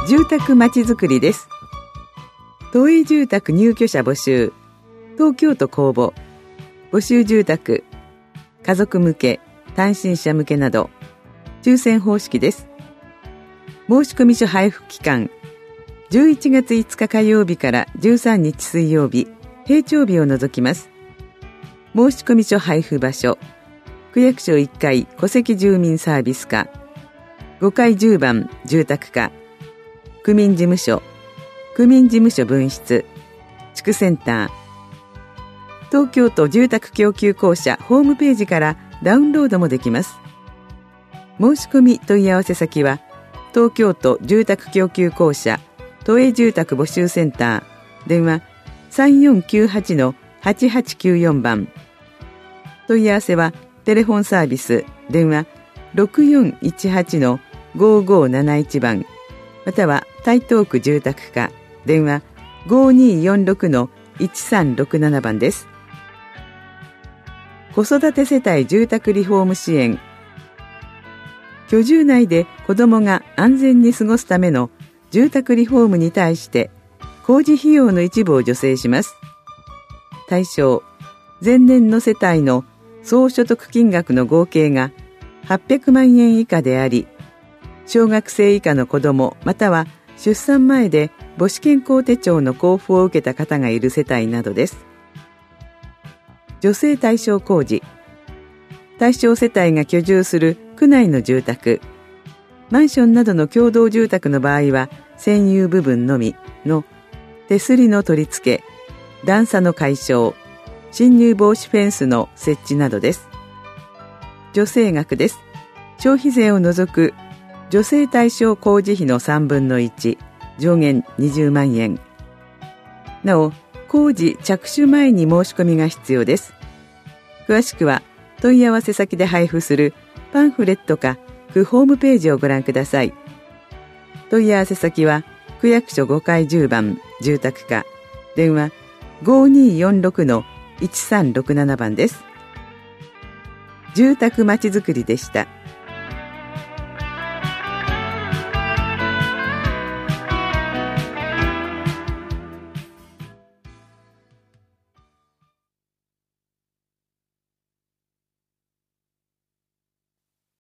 住宅まちづくりです。都営住宅入居者募集、東京都公募、募集住宅、家族向け、単身者向けなど、抽選方式です。申込書配布期間、11月5日火曜日から13日水曜日、平常日を除きます。申込書配布場所、区役所1階戸籍住民サービス課、5階10番住宅課、区民事務所、区民事務所分室、地区センター、東京都住宅供給公社ホームページからダウンロードもできます。申し込み問い合わせ先は、東京都住宅供給公社都営住宅募集センター、電話 3498-8894 番。問い合わせはテレフォンサービス、電話 6418-5571 番、または台東区住宅課、電話 5246-1367 番です。子育て世帯住宅リフォーム支援。居住内で子どもが安全に過ごすための住宅リフォームに対して工事費用の一部を助成します。対象、前年の世帯の総所得金額の合計が800万円以下であり、小学生以下の子どもまたは出産前で母子健康手帳の交付を受けた方がいる世帯などです。助成対象工事。対象世帯が居住する区内の住宅、マンションなどの共同住宅の場合は占有部分のみの手すりの取り付け、段差の解消、侵入防止フェンスの設置などです。助成額です。消費税を除く助成対象工事費の3分の1、上限20万円。なお、工事着手前に申し込みが必要です。詳しくは問い合わせ先で配布するパンフレットか区ホームページをご覧ください。問い合わせ先は区役所5階10番住宅課、電話 5246-1367 番です。住宅まちづくりでした。